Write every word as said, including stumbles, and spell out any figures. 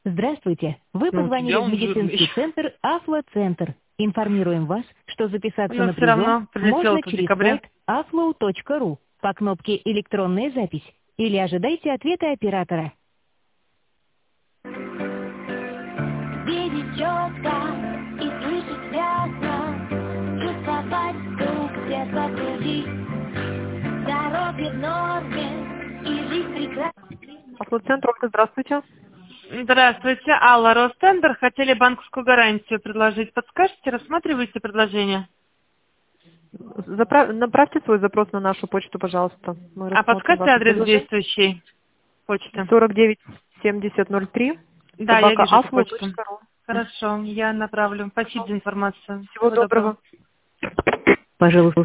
Здравствуйте. Вы Ну, у позвонили тебя в он медицинский жирный. центр Афлоцентр. Информируем вас, что записаться Но на все прием равно прилетел можно это в через декабре. сайт aflow точка ру по кнопке «Электронная запись» или ожидайте ответа оператора. Видеть четко и слышать ясно, чувствовать стук сердца в груди. Здоровье в норме и жизнь прекрасна. Автоцентр, Ольга, здравствуйте. Здравствуйте, Алла, Ростендер. Хотели банковскую гарантию предложить. Подскажете, рассматриваете предложение? Запра- Направьте свой запрос на нашу почту, пожалуйста. Мы А рассмотрим подскажете ваше адрес предложение. действующей почты? сорок девять семьдесят ноль три, Да, я собака вижу эту афлоу почту. точка ру. Хорошо, я направлю. Спасибо за информацию. Всего Всего доброго. доброго. Пожалуйста.